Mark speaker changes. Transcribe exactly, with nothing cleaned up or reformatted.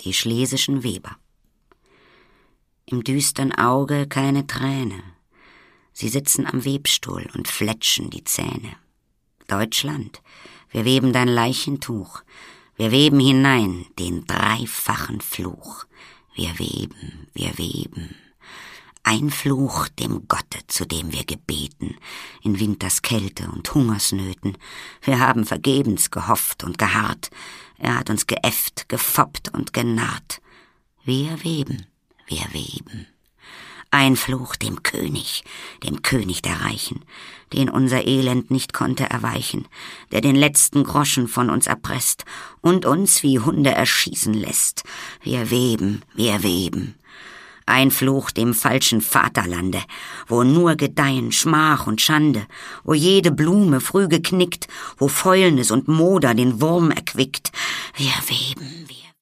Speaker 1: die schlesischen Weber. Im düstern Auge keine Träne, sie sitzen am Webstuhl und fletschen die Zähne. Deutschland, wir weben dein Leichentuch, wir weben hinein den dreifachen Fluch. Wir weben, wir weben. Ein Fluch dem Gotte, zu dem wir gebeten, in Winters Kälte und Hungersnöten. Wir haben vergebens gehofft und geharrt, er hat uns geäfft, gefoppt und genarrt. Wir weben, wir weben. Ein Fluch dem König, dem König der Reichen, den unser Elend nicht konnte erweichen, der den letzten Groschen von uns erpresst und uns wie Hunde erschießen lässt. Wir weben, wir weben. Ein Fluch dem falschen Vaterlande, wo nur gedeihen Schmach und Schande, wo jede Blume früh geknickt, wo Fäulnis und Moder den Wurm erquickt. Wir weben, wir